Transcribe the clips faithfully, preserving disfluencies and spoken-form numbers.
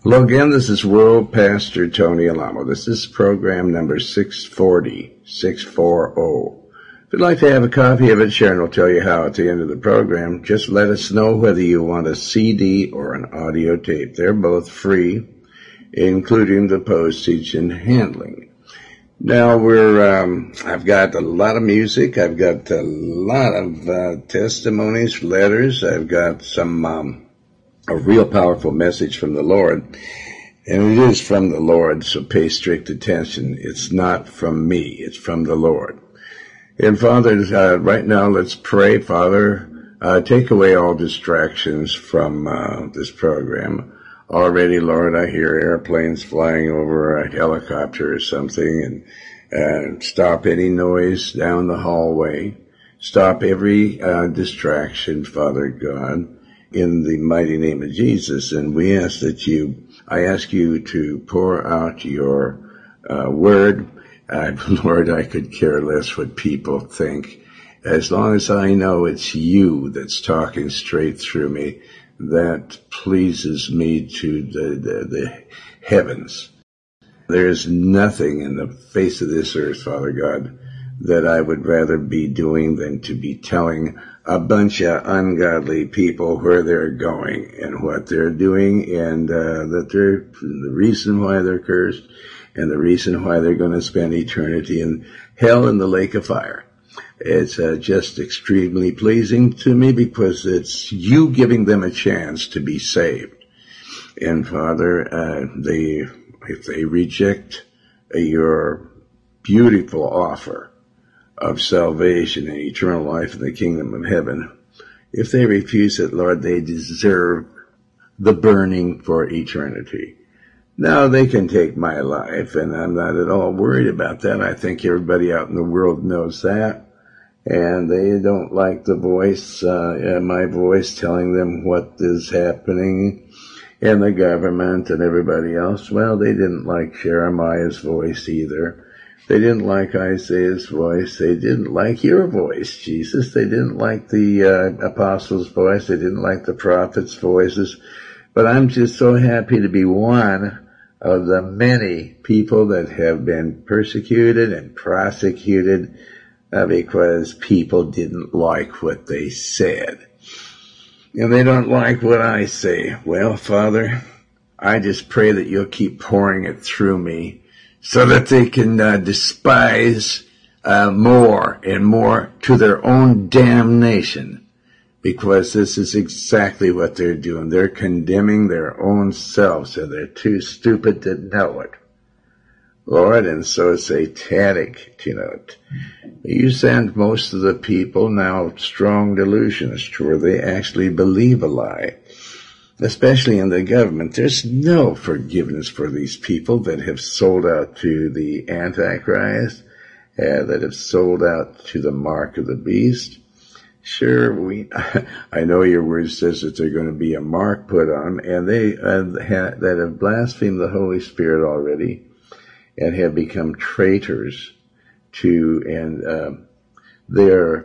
Hello again, this is World Pastor Tony Alamo. This is program number six forty, six forty. If you'd like to have a copy of it, Sharon will tell you how at the end of the program. Just let us know whether you want a C D or an audio tape. They're both free, including the postage and handling. Now we're, um, I've got a lot of music. I've got a lot of uh, testimonies, letters. I've got some, um, a real powerful message from the Lord. And it is from the Lord, so pay strict attention. It's not from me. It's from the Lord. And Father, uh, right now let's pray. Father, uh, take away all distractions from uh, this program. Already, Lord, I hear airplanes flying over a helicopter or something, and uh, stop any noise down the hallway. Stop every uh, distraction, Father God, in the mighty name of Jesus. And we ask that you, I ask you to pour out your uh, word. Uh, Lord, I could care less what people think. As long as I know it's you that's talking straight through me, that pleases me to the, the, the heavens. There is nothing in the face of this earth, Father God, that I would rather be doing than to be telling a bunch of ungodly people where they're going and what they're doing, and uh, that they're the reason why they're cursed and the reason why they're going to spend eternity in hell in the lake of fire. It's uh, just extremely pleasing to me because it's you giving them a chance to be saved. And Father, uh, they if they reject uh, your beautiful offer of salvation and eternal life in the kingdom of heaven, if they refuse it, Lord, they deserve the burning for eternity. Now, they can take my life, and I'm not at all worried about that. I think everybody out in the world knows that, and they don't like the voice, uh, my voice telling them what is happening in the government and everybody else. Well, they didn't like Jeremiah's voice either. They didn't like Isaiah's voice. They didn't like your voice, Jesus. They didn't like the uh, apostles' voice. They didn't like the prophets' voices. But I'm just so happy to be one of the many people that have been persecuted and prosecuted uh, because people didn't like what they said. And they don't like what I say. Well, Father, I just pray that you'll keep pouring it through me, so that they can uh, despise uh, more and more to their own damnation, because this is exactly what they're doing. They're condemning their own selves, and they're too stupid to know it, Lord, and so satanic to know it. You send most of the people now strong delusionists where they actually believe a lie. Especially in the government, there's no forgiveness for these people that have sold out to the Antichrist, uh, that have sold out to the mark of the beast. Sure, we, I know your word says that there's going to be a mark put on, and they uh, ha, that have blasphemed the Holy Spirit already and have become traitors to, and uh, their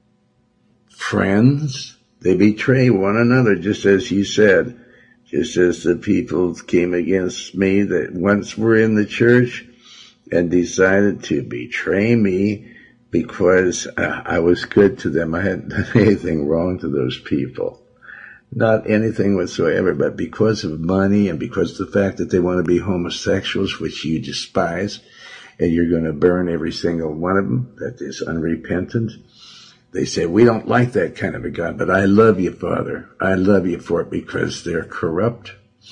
friends. They betray one another, just as you said, just as the people came against me that once were in the church and decided to betray me because uh, I was good to them. I hadn't done anything wrong to those people. Not anything whatsoever, but because of money and because of the fact that they want to be homosexuals, which you despise, and you're going to burn every single one of them that is unrepentant. They say, we don't like that kind of a God, but I love you, Father. I love you for it because they're corrupt.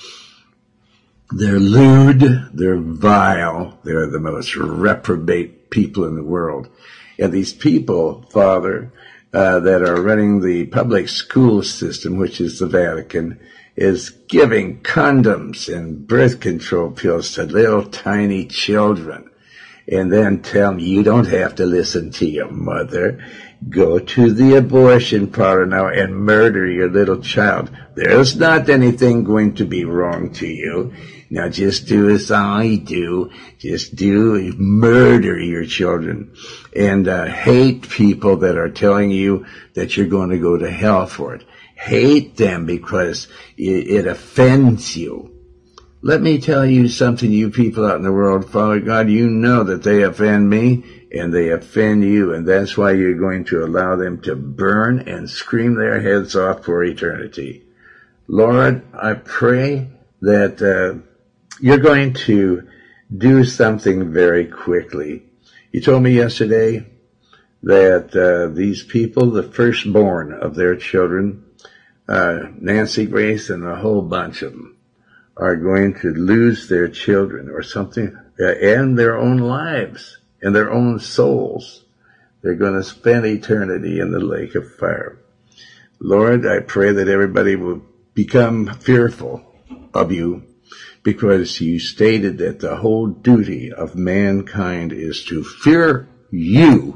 They're lewd. They're vile. They're the most reprobate people in the world. And these people, Father, uh, that are running the public school system, which is the Vatican, is giving condoms and birth control pills to little tiny children. And then tell them you don't have to listen to your mother. Go to the abortion parlor now and murder your little child. There's not anything going to be wrong to you. Now just do as I do. Just do murder your children. And uh, hate people that are telling you that you're going to go to hell for it. Hate them because it, it offends you. Let me tell you something, you people out in the world. Father God, you know that they offend me and they offend you, and that's why you're going to allow them to burn and scream their heads off for eternity. Lord, I pray that uh, you're going to do something very quickly. You told me yesterday that uh, these people, the firstborn of their children, uh, Nancy Grace and a whole bunch of them, are going to lose their children or something, uh, and their own lives and their own souls. They're going to spend eternity in the lake of fire. Lord, I pray that everybody will become fearful of you, because you stated that the whole duty of mankind is to fear you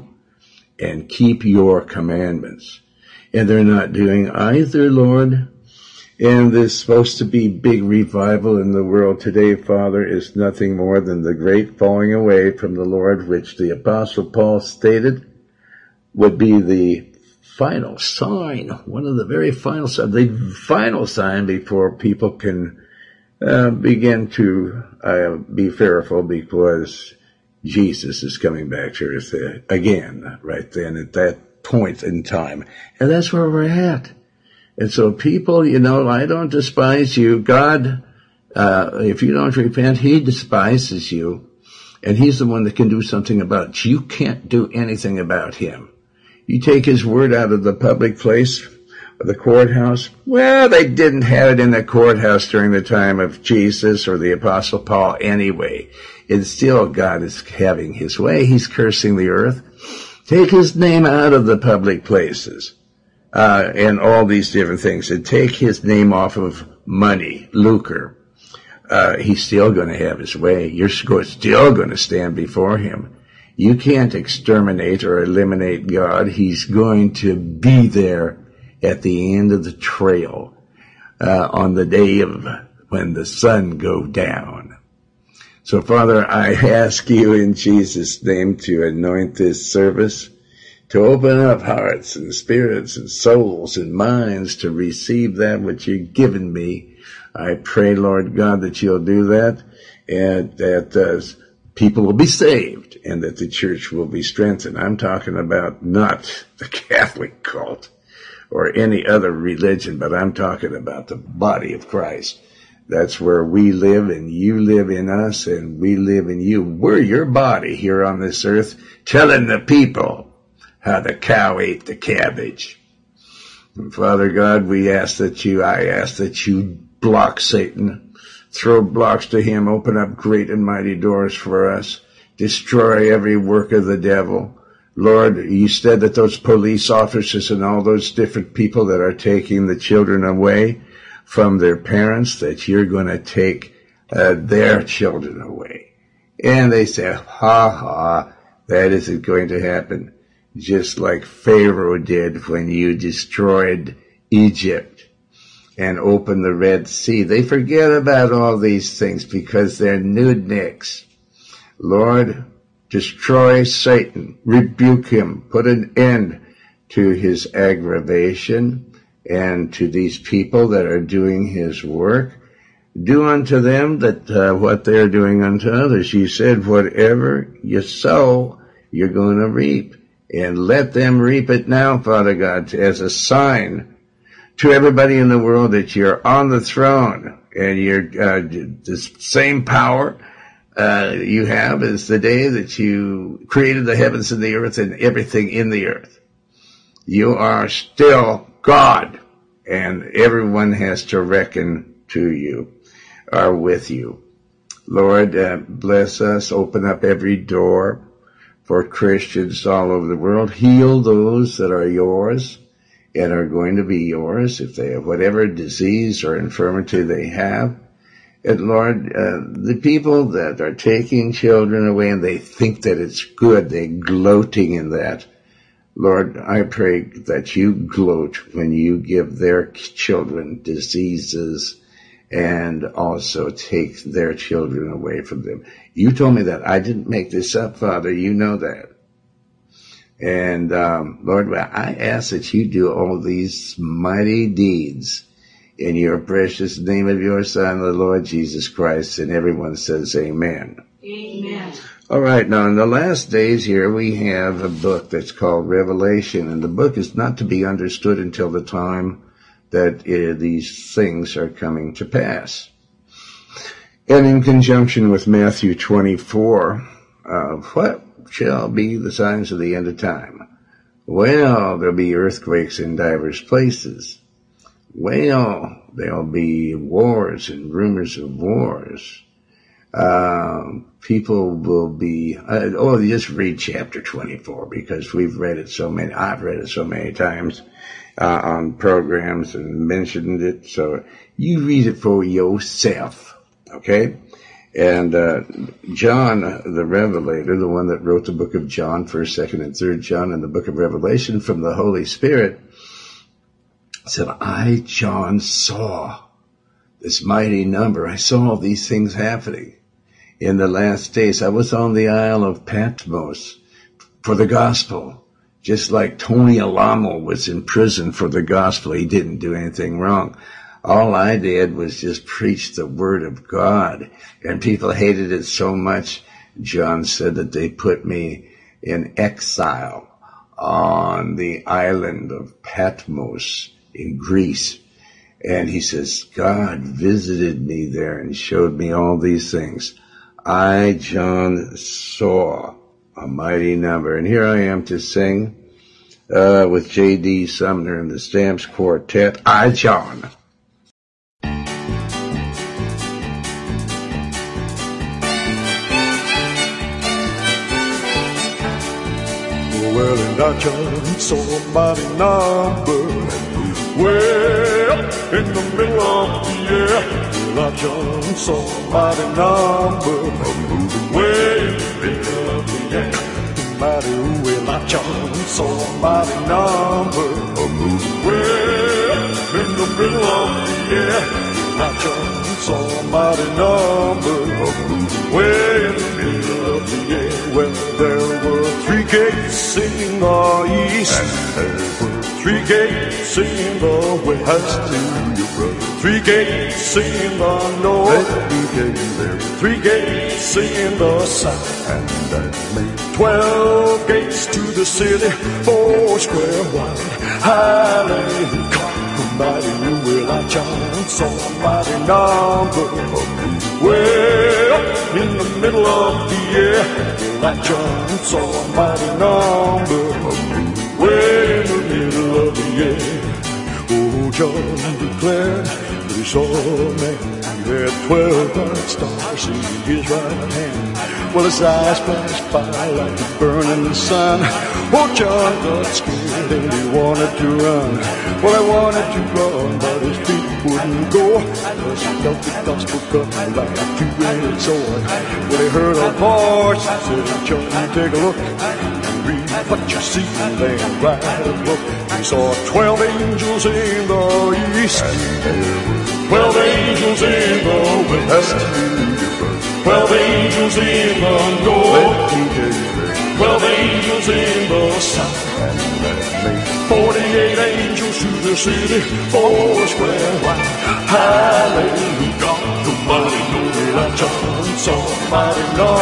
and keep your commandments. And they're not doing either, Lord. And this supposed to be big revival in the world today, Father, is nothing more than the great falling away from the Lord, which the Apostle Paul stated would be the final sign, one of the very final signs, the final sign before people can uh, begin to uh, be fearful, because Jesus is coming back to earth again right then at that point in time. And that's where we're at. And so people, you know, I don't despise you. God, uh, if you don't repent, he despises you. And he's the one that can do something about it. You can't do anything about him. You take his word out of the public place, or the courthouse. Well, they didn't have it in the courthouse during the time of Jesus or the Apostle Paul anyway. It's still God is having his way. He's cursing the earth. Take his name out of the public places. Uh, and all these different things, and take his name off of money, lucre. Uh, he's still going to have his way. You're still going to stand before him. You can't exterminate or eliminate God. He's going to be there at the end of the trail, uh, on the day of when the sun go down. So, Father, I ask you in Jesus' name to anoint this service, to open up hearts and spirits and souls and minds to receive that which you've given me. I pray, Lord God, that you'll do that, and that uh, people will be saved, and that the church will be strengthened. I'm talking about not the Catholic cult or any other religion, but I'm talking about the body of Christ. That's where we live, and you live in us, and we live in you. We're your body here on this earth, telling the people how the cow ate the cabbage. And Father God, we ask that you, I ask that you block Satan, throw blocks to him, open up great and mighty doors for us, destroy every work of the devil. Lord, you said that those police officers and all those different people that are taking the children away from their parents, that you're going to take uh, their children away. And they say, ha ha, that isn't going to happen. Just like Pharaoh did when you destroyed Egypt and opened the Red Sea. They forget about all these things because they're nudniks. Lord, destroy Satan, rebuke him, put an end to his aggravation and to these people that are doing his work. Do unto them that uh, what they're doing unto others. You said whatever you sow, you're going to reap. And let them reap it now, Father God, as a sign to everybody in the world that you're on the throne, and you're uh, the same power uh, you have as the day that you created the heavens and the earth and everything in the earth. You are still God, and everyone has to reckon to you or with you. Lord, uh, bless us, open up every door for Christians all over the world. Heal those that are yours and are going to be yours, if they have whatever disease or infirmity they have. And Lord, uh, the people that are taking children away and they think that it's good, they're gloating in that. Lord, I pray that you gloat when you give their children diseases and also take their children away from them. You told me that. I didn't make this up, Father. You know that. And, um, Lord, I ask that you do all these mighty deeds in your precious name of your Son, the Lord Jesus Christ. And everyone says amen. Amen. All right, now in the last days here we have a book that's called Revelation, and the book is not to be understood until the time that uh, these things are coming to pass. And in conjunction with Matthew twenty-four, uh, what shall be the signs of the end of time? Well, there'll be earthquakes in divers places. Well, there'll be wars and rumors of wars. Uh, people will be, uh, oh, just read chapter twenty-four, because we've read it so many, I've read it so many times, uh, on programs and mentioned it. So you read it for yourself, okay? And, uh, John, the Revelator, the one that wrote the book of John, first, second, and third John, and the book of Revelation from the Holy Spirit, said, I, John, saw this mighty number. I saw all these things happening in the last days. I was on the Isle of Patmos for the gospel, just like Tony Alamo was in prison for the gospel. He didn't do anything wrong. All I did was just preach the word of God, and people hated it so much, John said, that they put me in exile on the island of Patmos in Greece. And he says, God visited me there and showed me all these things. I, John, saw a mighty number. And here I am to sing uh, with J D Sumner and the Stamps Quartet, I, John. Well, and I John saw a mighty number way up in the middle of the air. Well, I John saw a mighty number way in the middle of the air. Mighty, well, I John saw a mighty number way up in the middle of the air. I John saw a mighty number way in the middle of the air. Well, there were three gates in the east, and there were three gates in the west. Hallelujah, brother. Three gates in the north. Let me tell you, there were three gates in the south, and that made twelve gates to the city, four square wide. Hallelujah. Mighty will I John saw a mighty number way up in the middle of the air. Will I John saw a mighty number way in the middle of the air. Oh, John declared that he saw a man who had twelve bright stars in his right hand. Well, his eyes flashed by like the burning sun. Oh, John got scared and he wanted to run. Well, he wanted to run, but his feet wouldn't go, because he felt the gospel coming like a two-edged sword. Well, he heard a voice that said, John, take a look and read what you see, and then write a book. He saw twelve angels in the east, twelve angels in the west, twelve angels in the north, twelve angels in the south, forty-eight angels to the city, four square wide. Hallelujah, God Almighty, know that I John saw a mighty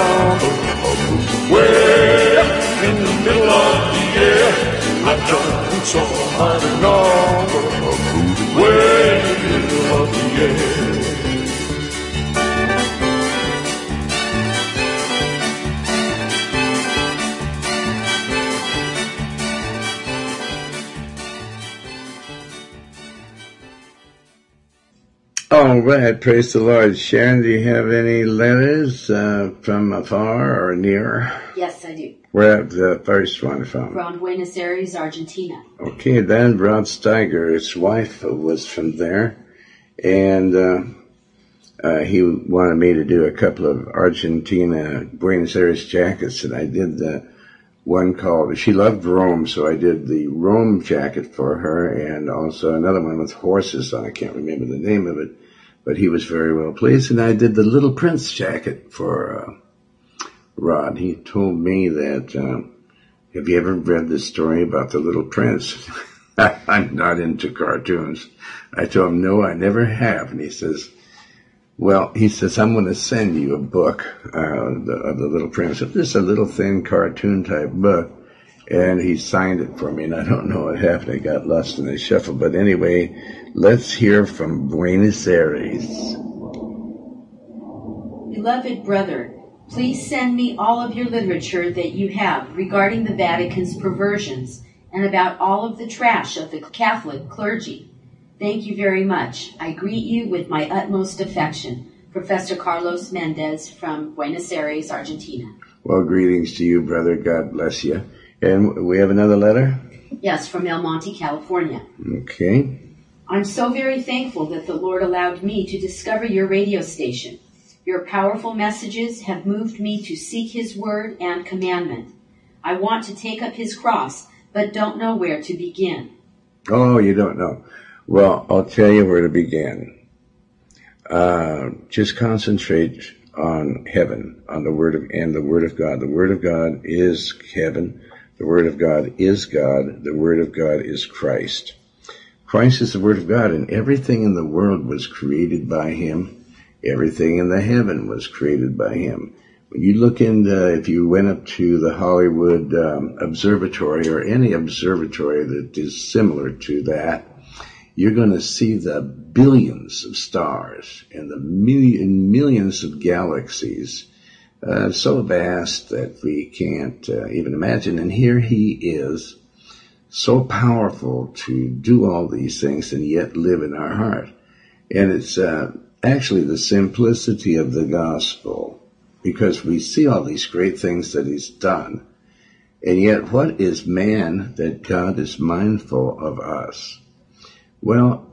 number way up in the middle of the air. I John saw a mighty number way in the middle of the air. All right, praise the Lord. Sharon, do you have any letters uh, from afar or near? Yes, I do. Where the first one from? From Buenos Aires, Argentina. Okay, then Rod Steiger, his wife, was from there, and uh, uh, he wanted me to do a couple of Argentina Buenos Aires jackets, and I did the one called, she loved Rome, so I did the Rome jacket for her, and also another one with horses on. I can't remember the name of it, but he was very well pleased. And I did the Little Prince jacket for uh, Rod. He told me that, uh, have you ever read the story about the Little Prince? I'm not into cartoons. I told him, no, I never have. And he says, well, he says, I'm going to send you a book uh, the, of the Little Prince. It's just a little thin cartoon type book. And he signed it for me, and I don't know what happened. It got lost in the shuffle. But anyway, let's hear from Buenos Aires. Beloved brother, please send me all of your literature that you have regarding the Vatican's perversions and about all of the trash of the Catholic clergy. Thank you very much. I greet you with my utmost affection. Professor Carlos Mendez from Buenos Aires, Argentina. Well, greetings to you, brother. God bless you. And we have another letter? Yes, from El Monte, California. Okay. I'm so very thankful that the Lord allowed me to discover your radio station. Your powerful messages have moved me to seek his word and commandment. I want to take up his cross, but don't know where to begin. Oh, you don't know. Well, I'll tell you where to begin. Uh, just concentrate on heaven, on the Word of, and the Word of God. The Word of God is heaven. The Word of God is God. The Word of God is Christ. Christ is the Word of God, and everything in the world was created by Him. Everything in the heaven was created by Him. When you look into, if you went up to the Hollywood um, Observatory or any observatory that is similar to that, you're going to see the billions of stars and the million, millions of galaxies, uh, so vast that we can't uh, even imagine. And here He is, so powerful to do all these things and yet live in our heart. And it's uh, actually the simplicity of the gospel, because we see all these great things that He's done. And yet, what is man that God is mindful of us? Well,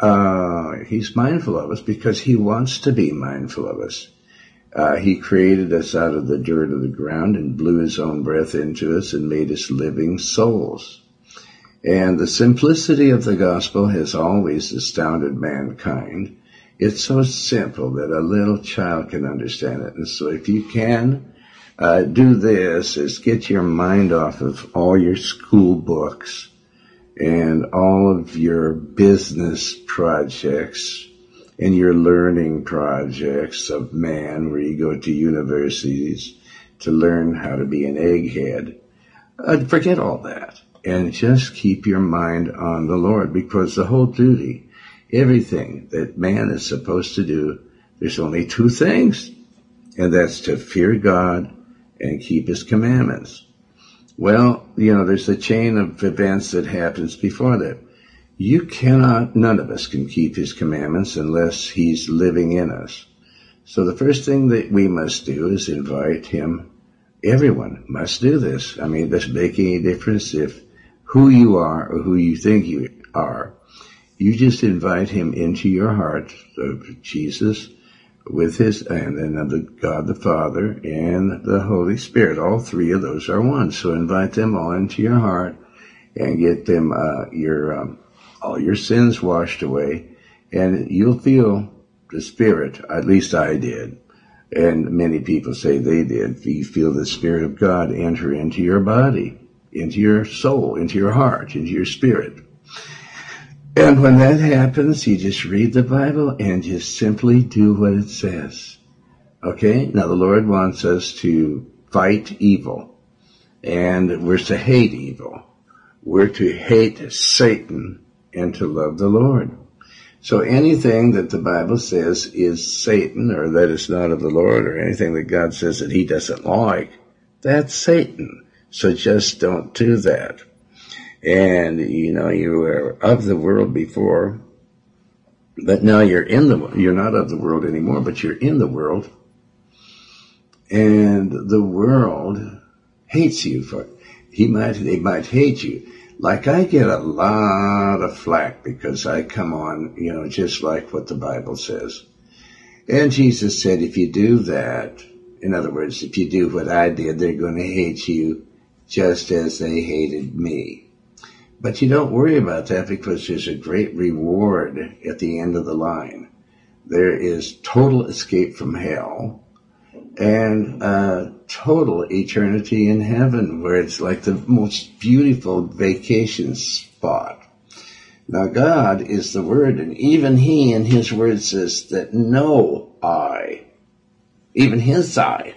uh, He's mindful of us because He wants to be mindful of us. Uh, he created us out of the dirt of the ground and blew His own breath into us and made us living souls. And the simplicity of the gospel has always astounded mankind. It's so simple that a little child can understand it. And so if you can uh, do this, is get your mind off of all your school books and all of your business projects and your learning projects of man, where you go to universities to learn how to be an egghead. Uh, forget all that and just keep your mind on the Lord, because the whole duty, everything that man is supposed to do, there's only two things, and that's to fear God and keep His commandments. Well, you know, there's a chain of events that happens before that. You cannot, none of us can keep His commandments unless He's living in us. So the first thing that we must do is invite Him. Everyone must do this. I mean, it doesn't make any difference if who you are or who you think you are. You just invite Him into your heart, of Jesus, with His, and then of the God the Father and the Holy Spirit. All three of those are one. So invite them all into your heart and get them uh, your um, all your sins washed away, and you'll feel the Spirit. At least I did, and many people say they did. You feel the Spirit of God enter into your body, into your soul, into your heart, into your spirit. And when that happens, you just read the Bible and just simply do what it says. Okay? Now, the Lord wants us to fight evil, and we're to hate evil. We're to hate Satan and to love the Lord. So anything that the Bible says is Satan, or that is not of the Lord, or anything that God says that He doesn't like, that's Satan. So just don't do that. And, you know, you were of the world before, but now you're in the, you're not of the world anymore, but you're in the world. And the world hates you for, he might, they might hate you. Like I get a lot of flack because I come on, you know, just like what the Bible says. And Jesus said, if you do that, in other words, if you do what I did, they're going to hate you just as they hated me. But you don't worry about that, because there's a great reward at the end of the line. There is total escape from hell and uh, total eternity in heaven, where it's like the most beautiful vacation spot. Now God is the Word, and even He in His Word says that no eye, even His eye,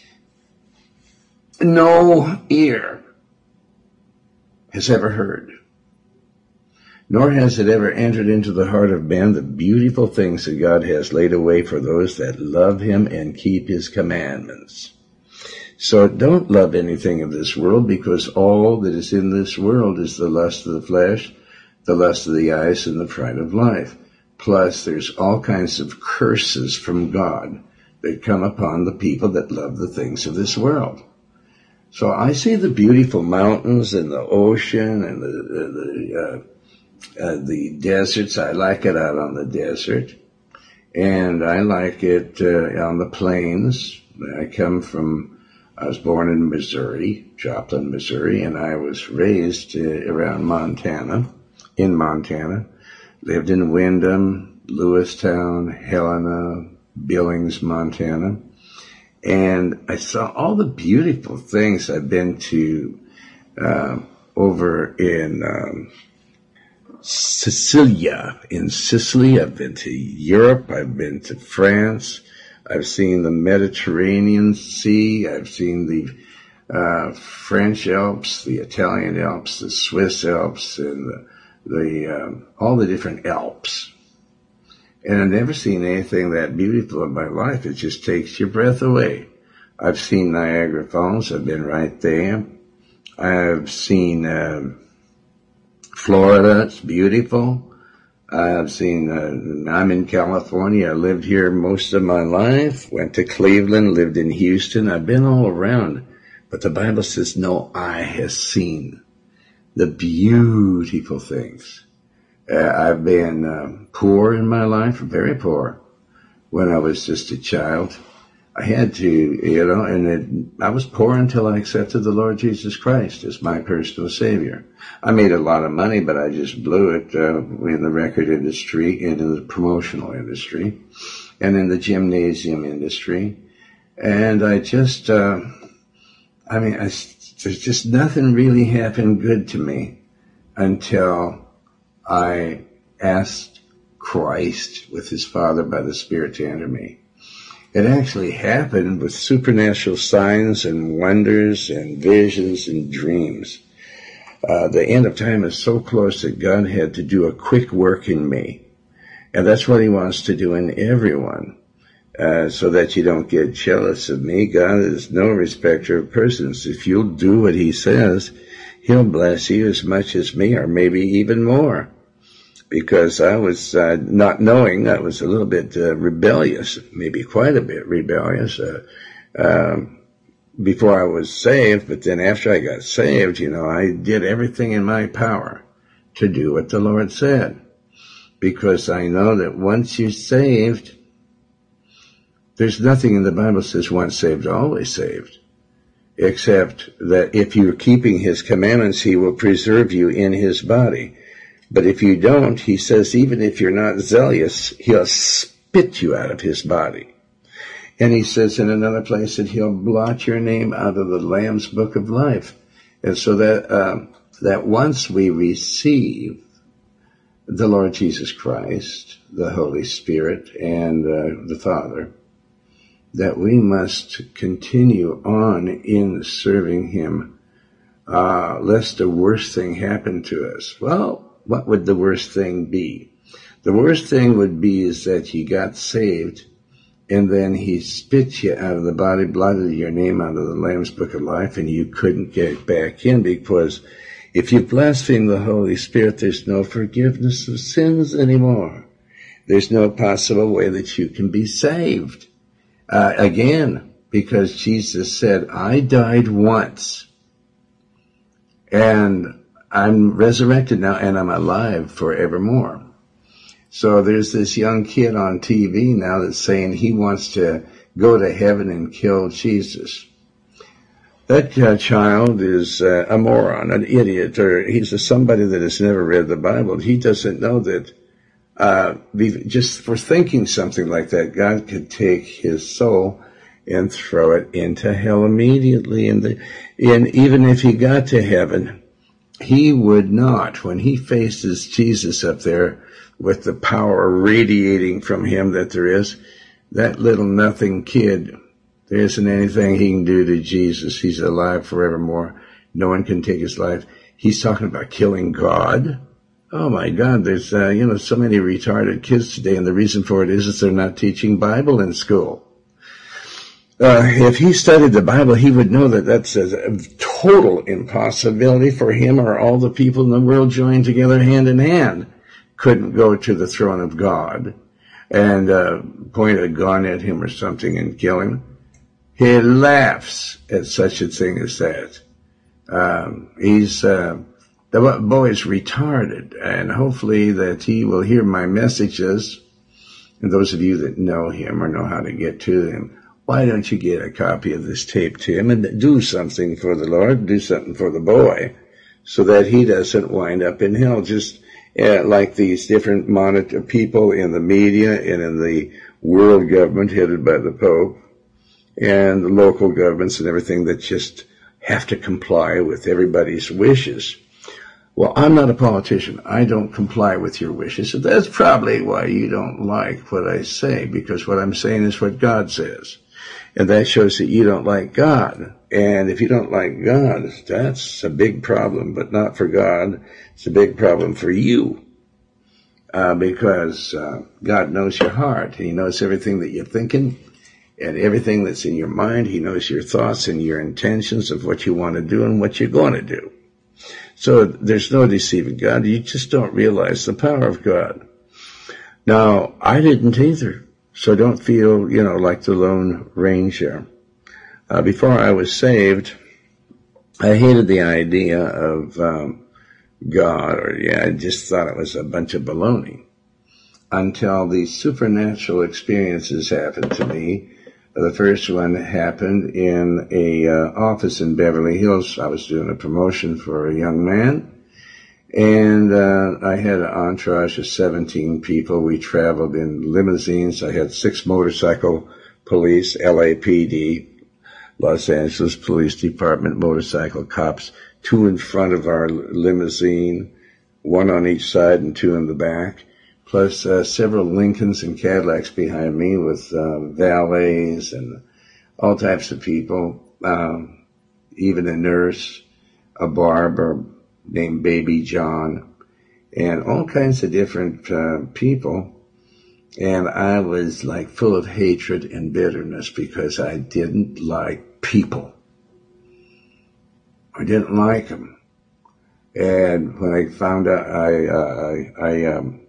no ear has ever heard, nor has it ever entered into the heart of man the beautiful things that God has laid away for those that love Him and keep His commandments. So don't love anything of this world, because all that is in this world is the lust of the flesh, the lust of the eyes, and the pride of life. Plus, there's all kinds of curses from God that come upon the people that love the things of this world. So I see the beautiful mountains and the ocean and the the, the, uh, uh, the deserts. I like it out on the desert, and I like it uh, on the plains. I come from. I was born in Missouri, Joplin, Missouri, and I was raised uh, around Montana, in Montana. Lived in Windham, Lewistown, Helena, Billings, Montana. And I saw all the beautiful things. I've been to uh, over in um, Sicilia, in Sicily. I've been to Europe. I've been to France. I've seen the Mediterranean Sea. I've seen the uh, French Alps, the Italian Alps, the Swiss Alps, and the, the um, all the different Alps. And I've never seen anything that beautiful in my life. It just takes your breath away. I've seen Niagara Falls. I've been right there. I've seen um, Florida. It's beautiful. I've seen, uh, I'm in California. I lived here most of my life, went to Cleveland, lived in Houston. I've been all around. But the Bible says no eye has seen the beautiful things. Uh, I've been uh, poor in my life, very poor. When I was just a child, I had to, you know, and it, I was poor until I accepted the Lord Jesus Christ as my personal Savior. I made a lot of money, but I just blew it uh, in the record industry, and in the promotional industry, and in the gymnasium industry. And I just, uh, I mean, I, there's just nothing really happened good to me until I asked Christ with His Father by the Spirit to enter me. It actually happened with supernatural signs and wonders and visions and dreams. Uh, the end of time is so close that God had to do a quick work in me. And that's what He wants to do in everyone, uh, so that you don't get jealous of me. God is no respecter of persons. If you'll do what He says, He'll bless you as much as me, or maybe even more. Because I was, uh, not knowing, I was a little bit uh, rebellious, maybe quite a bit rebellious, uh, um, before I was saved. But then after I got saved, you know, I did everything in my power to do what the Lord said. Because I know that once you're saved, there's nothing in the Bible says once saved, always saved. Except that if you're keeping His commandments, He will preserve you in His body. But if you don't, He says, even if you're not zealous, He'll spit you out of His body. And He says in another place that He'll blot your name out of the Lamb's book of life. And so that, uh, that once we receive the Lord Jesus Christ, the Holy Spirit, and uh, the Father, that we must continue on in serving Him, uh, lest the worst thing happen to us. Well, what would the worst thing be? The worst thing would be is that you got saved, and then He spit you out of the body, blotted your name out of the Lamb's book of life, and you couldn't get back in, because if you blaspheme the Holy Spirit, there's no forgiveness of sins anymore. There's no possible way that you can be saved. Uh, again, because Jesus said, I died once, and I'm resurrected now, and I'm alive forevermore. So there's this young kid on T V now that's saying he wants to go to heaven and kill Jesus. That uh, child is uh, a moron, an idiot, or he's a, somebody that has never read the Bible. He doesn't know that uh, just for thinking something like that, God could take his soul and throw it into hell immediately. And, the, and even if he got to heaven, he would not, when he faces Jesus up there with the power radiating from him that there is, that little nothing kid, there isn't anything he can do to Jesus. He's alive forevermore. No one can take his life. He's talking about killing God. Oh my God, there's, uh, you know, so many retarded kids today, and the reason for it is, is they're not teaching Bible in school. Uh, if he studied the Bible, he would know that that's a, a total impossibility for him or all the people in the world joined together hand in hand couldn't go to the throne of God and uh, point a gun at him or something and kill him. He laughs at such a thing as that. Um, he's, uh, the boy's retarded, and hopefully that he will hear my messages. And those of you that know him or know how to get to him, why don't you get a copy of this tape to him and do something for the Lord, do something for the boy, so that he doesn't wind up in hell, just uh, like these different monitor people in the media and in the world government headed by the Pope and the local governments and everything that just have to comply with everybody's wishes. Well, I'm not a politician. I don't comply with your wishes. So that's probably why you don't like what I say, because what I'm saying is what God says. And that shows that you don't like God. And if you don't like God, that's a big problem, but not for God. It's a big problem for you. Uh, because uh, God knows your heart. He knows everything that you're thinking and everything that's in your mind. He knows your thoughts and your intentions of what you want to do and what you're going to do. So there's no deceiving God. You just don't realize the power of God. Now, I didn't either. So don't feel, you know, like the Lone Ranger. Uh, before I was saved, I hated the idea of um, God, or yeah, I just thought it was a bunch of baloney. Until these supernatural experiences happened to me. The first one happened in a uh, office in Beverly Hills. I was doing a promotion for a young man. And uh, I had an entourage of seventeen people. We traveled in limousines. I had six motorcycle police, L A P D, Los Angeles Police Department motorcycle cops, two in front of our limousine, one on each side and two in the back, plus uh, several Lincolns and Cadillacs behind me with uh, valets and all types of people, um, even a nurse, a barber named Baby John, and all kinds of different uh, people. And I was like full of hatred and bitterness because I didn't like people. I didn't like them. And when I found out, I, uh, I, I um,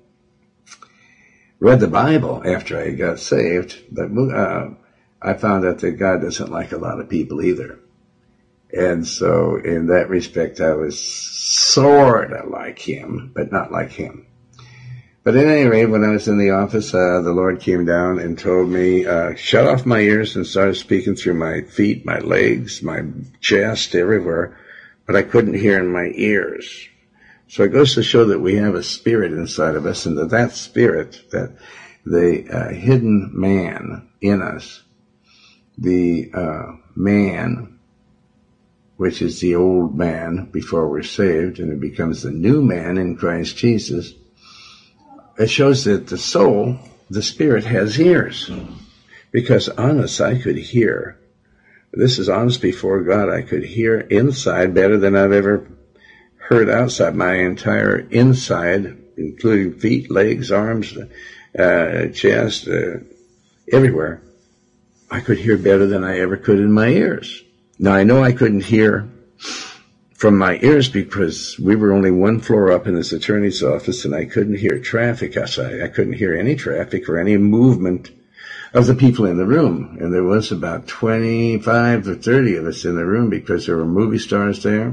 read the Bible after I got saved, but uh, I found out that God doesn't like a lot of people either. And so in that respect, I was sort of like him, but not like him. But at any rate, when I was in the office, uh, the Lord came down and told me, uh, shut off my ears, and started speaking through my feet, my legs, my chest, everywhere. But I couldn't hear in my ears. So it goes to show that we have a spirit inside of us, and that that spirit, that the uh, hidden man in us, the uh, man, which is the old man before we're saved, and it becomes the new man in Christ Jesus, it shows that the soul, the spirit, has ears. Because honest, I could hear. This is honest before God. I could hear inside better than I've ever heard outside. My entire inside, including feet, legs, arms, uh, chest, uh, everywhere, I could hear better than I ever could in my ears. Now, I know I couldn't hear from my ears because we were only one floor up in this attorney's office, and I couldn't hear traffic outside. I couldn't hear any traffic or any movement of the people in the room. And there was about twenty-five or thirty of us in the room because there were movie stars there.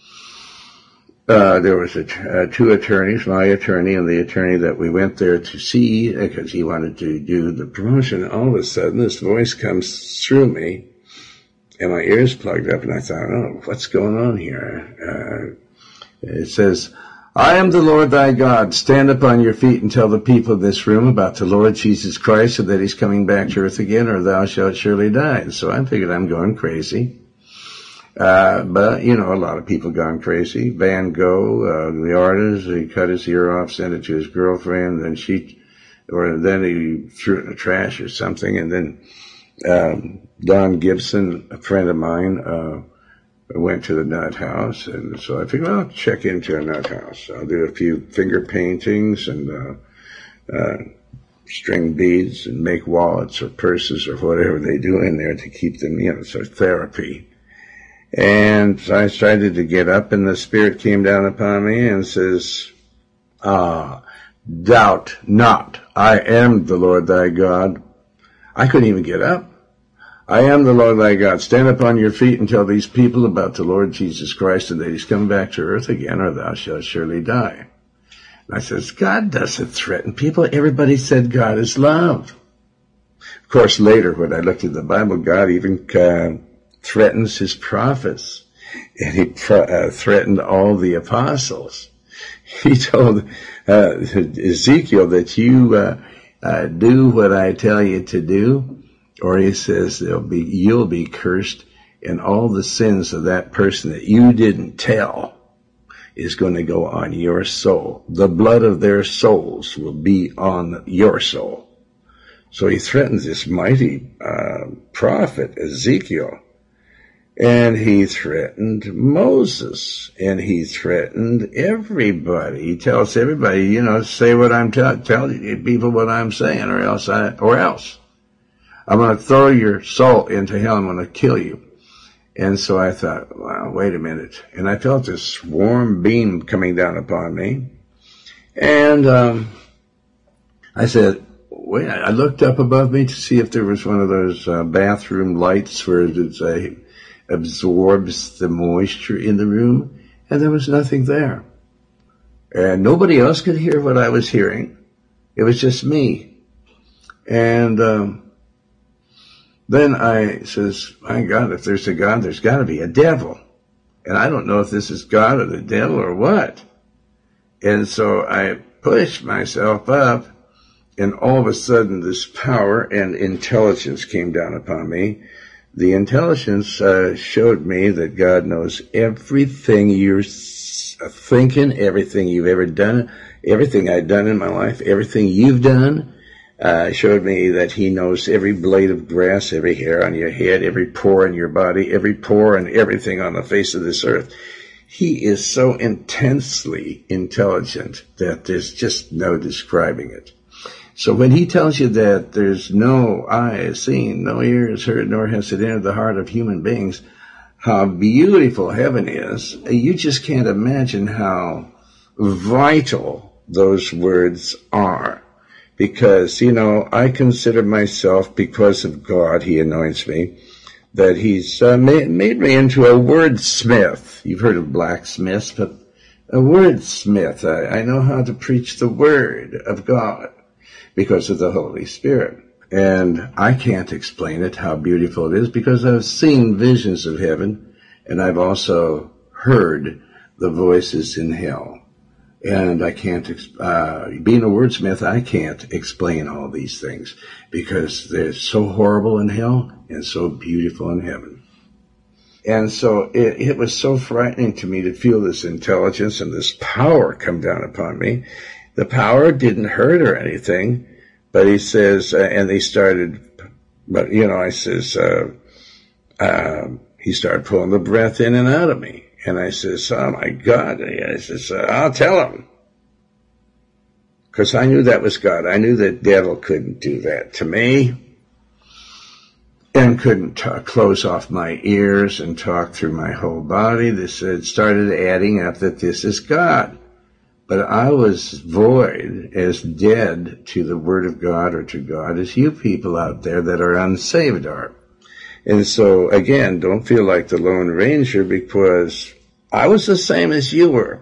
Uh, there was a, uh, two attorneys, my attorney and the attorney that we went there to see because he wanted to do the promotion. And all of a sudden, this voice comes through me. And my ears plugged up, and I thought, oh, what's going on here? Uh, it says, I am the Lord thy God. Stand up on your feet and tell the people of this room about the Lord Jesus Christ, so that he's coming back to earth again, or thou shalt surely die. And so I figured I'm going crazy. Uh, but, you know, a lot of people gone crazy. Van Gogh, uh, the artist, he cut his ear off, sent it to his girlfriend, then she, or then he threw it in the trash or something, and then, um, Don Gibson, a friend of mine, uh, went to the nut house, and so I figured, well, I'll check into a nut house. I'll do a few finger paintings and, uh, uh, string beads and make wallets or purses or whatever they do in there to keep them, you know, so therapy. And so I started to get up, and the Spirit came down upon me and says, ah, doubt not, I am the Lord thy God. I couldn't even get up. I am the Lord thy God. Stand up on your feet and tell these people about the Lord Jesus Christ and that he's coming back to earth again, or thou shalt surely die. And I says, God doesn't threaten people. Everybody said God is love. Of course, later when I looked at the Bible, God even uh, threatens his prophets. And he pro- uh, threatened all the apostles. He told uh, Ezekiel that you uh, uh, do what I tell you to do, or he says there'll be you'll be cursed, and all the sins of that person that you didn't tell is going to go on your soul. The blood of their souls will be on your soul. So he threatens this mighty uh, prophet, Ezekiel. And he threatened Moses. And he threatened everybody. He tells everybody, you know, say what I'm telling, tell people what I'm saying, or else I, or else. I'm going to throw your soul into hell. I'm going to kill you. And so I thought, wow, wait a minute. And I felt this warm beam coming down upon me. And um, I said, wait, I looked up above me to see if there was one of those uh, bathroom lights where it uh, absorbs the moisture in the room. And there was nothing there. And nobody else could hear what I was hearing. It was just me. And um, then I says, my God, if there's a God, there's got to be a devil. And I don't know if this is God or the devil or what. And so I pushed myself up, and all of a sudden this power and intelligence came down upon me. The intelligence uh, showed me that God knows everything you're thinking, everything you've ever done, everything I've done in my life, everything you've done. Uh, showed me that he knows every blade of grass, every hair on your head, every pore in your body, every pore and everything on the face of this earth. He is so intensely intelligent that there's just no describing it. So when he tells you that there's no eye seen, no ears heard, nor has it entered the heart of human beings, how beautiful heaven is, you just can't imagine how vital those words are. Because, you know, I consider myself, because of God, he anoints me, that he's uh, made, made me into a wordsmith. You've heard of blacksmiths, but a wordsmith. I, I know how to preach the word of God because of the Holy Spirit. And I can't explain it, how beautiful it is, because I've seen visions of heaven, and I've also heard the voices in hell. And I can't, uh, being a wordsmith, I can't explain all these things because they're so horrible in hell and so beautiful in heaven. And so it, it was so frightening to me to feel this intelligence and this power come down upon me. The power didn't hurt or anything, but he says, uh, and they started, but you know, I says, uh, uh, he started pulling the breath in and out of me. And I says, oh my God. I says, uh, I'll tell him. Because I knew that was God. I knew the devil couldn't do that to me. And couldn't t- close off my ears and talk through my whole body. This it started adding up that this is God. But I was void, as dead to the Word of God or to God as you people out there that are unsaved are. And so, again, don't feel like the Lone Ranger, because I was the same as you were.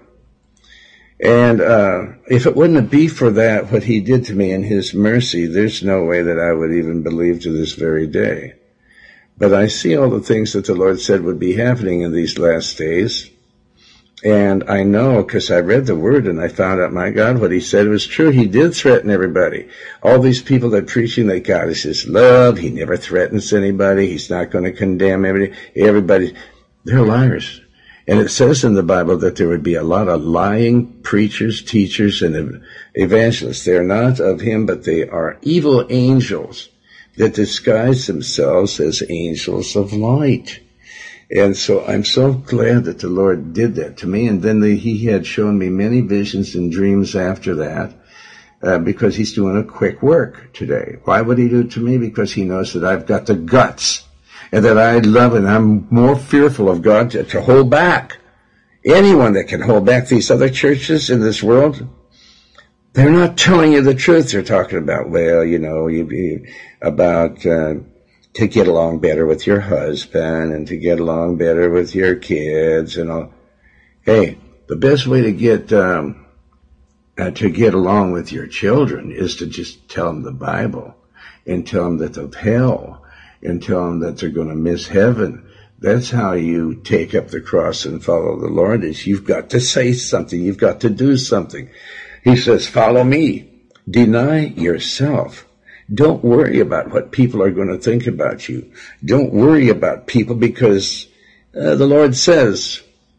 And uh if it wouldn't be for that, what he did to me in his mercy, there's no way that I would even believe to this very day. But I see all the things that the Lord said would be happening in these last days. And I know, because I read the Word and I found out, my God, what he said was true. He did threaten everybody. All these people that are preaching that God is his love, he never threatens anybody, he's not going to condemn everybody. everybody. They're liars. And it says in the Bible that there would be a lot of lying preachers, teachers, and evangelists. They are not of him, but they are evil angels that disguise themselves as angels of light. And so I'm so glad that the Lord did that to me. And then the, he had shown me many visions and dreams after that, uh, because he's doing a quick work today. Why would he do it to me? Because he knows that I've got the guts and that I love and I'm more fearful of God to, to hold back. Anyone that can hold back these other churches in this world, they're not telling you the truth. They're talking about, well, you know, you, you, about uh, to get along better with your husband and to get along better with your kids and all. Hey, the best way to get um, uh, to get along with your children is to just tell them the Bible and tell them that of hell and tell them that they're going to miss heaven. That's how you take up the cross and follow the Lord, is you've got to say something. You've got to do something. He says, follow me. Deny yourself. Don't worry about what people are going to think about you. Don't worry about people, because uh, the Lord says,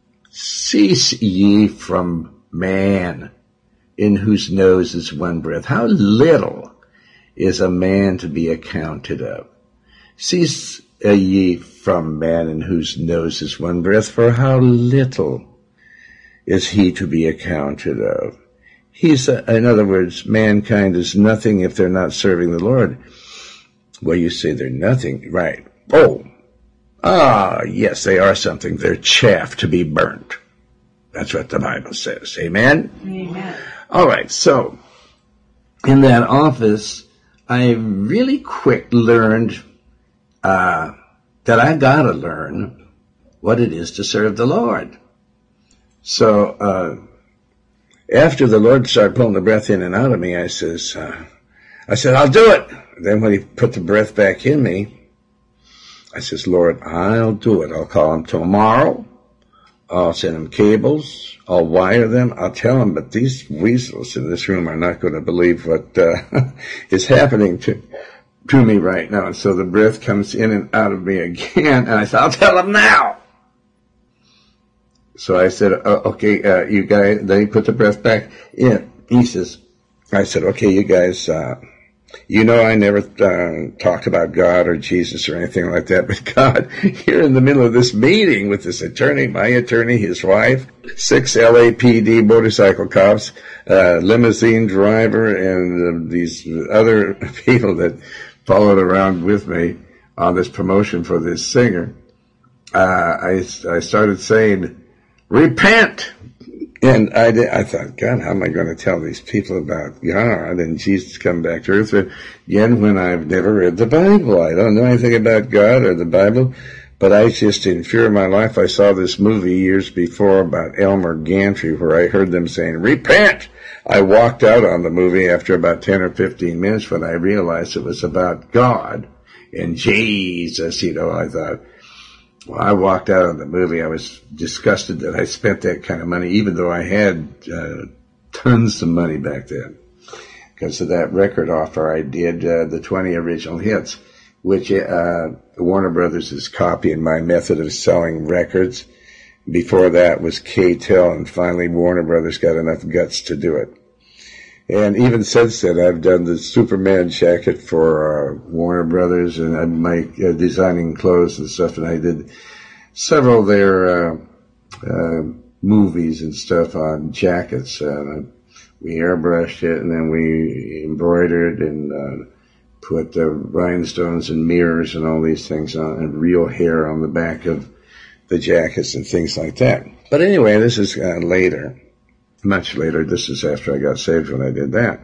cease ye from man, in whose nose is one breath. How little is a man to be accounted of? Cease ye from man, in whose nose is one breath, for how little is he to be accounted of? He's, uh, in other words, mankind is nothing if they're not serving the Lord. Well, you say they're nothing, right? Oh, ah, yes, they are something. They're chaff to be burnt. That's what the Bible says. Amen? Amen. All right, so in that office, I really quick learned uh, that I got to learn what it is to serve the Lord. So, uh, after the Lord started pulling the breath in and out of me, I says, uh, I said, I'll do it. Then when he put the breath back in me, I says, Lord, I'll do it. I'll call him tomorrow. I'll send him cables. I'll wire them. I'll tell him, but these weasels in this room are not going to believe what uh, is happening to to me right now. And so the breath comes in and out of me again, and I said, I'll tell him now. So I said, oh, okay, uh, you guys, then he put the breath back in. He says, I said, okay, you guys, uh, you know I never uh, talked about God or Jesus or anything like that, but God, here in the middle of this meeting with this attorney, my attorney, his wife, six L A P D motorcycle cops, uh, limousine driver, and uh, these other people that followed around with me on this promotion for this singer, uh, I, I started saying, repent. And I did, I thought, God, how am I going to tell these people about God and Jesus coming back to earth again when I've never read the Bible? I don't know anything about God or the Bible, but I just, in fear of my life, I saw this movie years before about Elmer Gantry where I heard them saying, repent. I walked out on the movie after about ten or fifteen minutes when I realized it was about God and Jesus. You know, I thought, well, I walked out of the movie. I was disgusted that I spent that kind of money, even though I had uh, tons of money back then. Because of that record offer, I did uh, the twenty original hits, which uh, Warner Brothers is copying my method of selling records. Before that was K-Tel, and finally Warner Brothers got enough guts to do it. And even since then, I've done the Superman jacket for uh, Warner Brothers, and I'm my, uh, designing clothes and stuff, and I did several of their uh, uh, movies and stuff on jackets. Uh, we airbrushed it, and then we embroidered and uh, put uh, rhinestones and mirrors and all these things on, and real hair on the back of the jackets and things like that. But anyway, this is uh, later. Much later. This is after I got saved when I did that.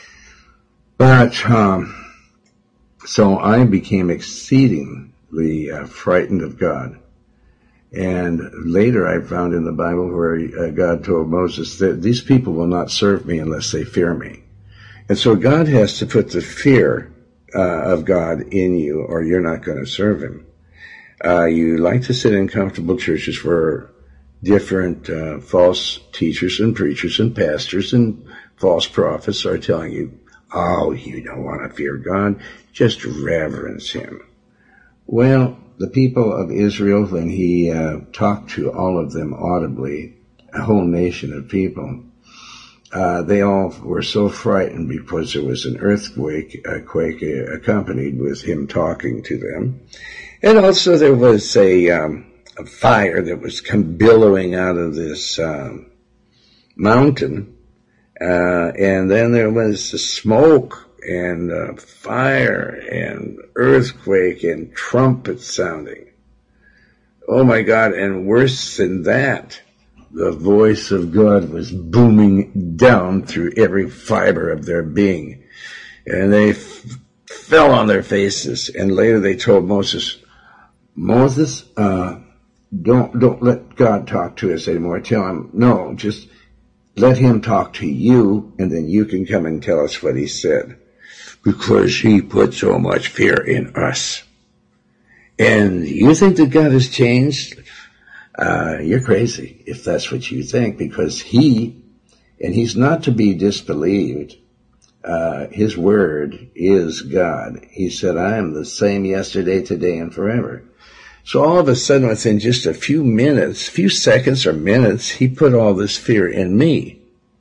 But, um, so I became exceedingly uh, frightened of God. And later I found in the Bible where uh, God told Moses that these people will not serve me unless they fear me. And so God has to put the fear uh, of God in you, or you're not going to serve him. Uh, you like to sit in comfortable churches where different uh, false teachers and preachers and pastors and false prophets are telling you, oh, you don't want to fear God, just reverence him. Well, the people of Israel, when he uh, talked to all of them audibly, a whole nation of people, uh, they all were so frightened because there was an earthquake a quake accompanied with him talking to them. And also there was a, um, a fire that was come billowing out of this um, mountain. Uh, and then there was the smoke and uh, fire and earthquake and trumpet sounding. Oh my God, and worse than that, the voice of God was booming down through every fiber of their being. And they f- fell on their faces, and later they told Moses, Moses, uh, don't, don't let God talk to us anymore. Tell him, no, just let him talk to you, and then you can come and tell us what he said. Because he put so much fear in us. And you think that God has changed? Uh, you're crazy if that's what you think, because he, and he's not to be disbelieved, uh, his word is God. He said, I am the same yesterday, today, and forever. So all of a sudden, within just a few minutes, few seconds or minutes, he put all this fear in me.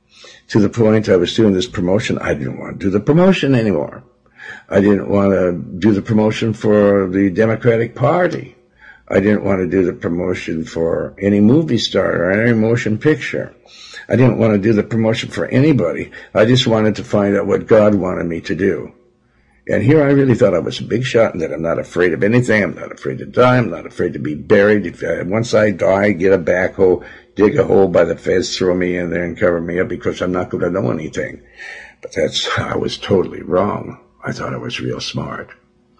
To the point I was doing this promotion, I didn't want to do the promotion anymore. I didn't want to do the promotion for the Democratic Party. I didn't want to do the promotion for any movie star or any motion picture. I didn't want to do the promotion for anybody. I just wanted to find out what God wanted me to do. And here I really thought I was a big shot and that I'm not afraid of anything. I'm not afraid to die. I'm not afraid to be buried. If I, once I die, get a backhoe, dig a hole by the fence, throw me in there and cover me up because I'm not going to know anything. But that's, I was totally wrong. I thought I was real smart.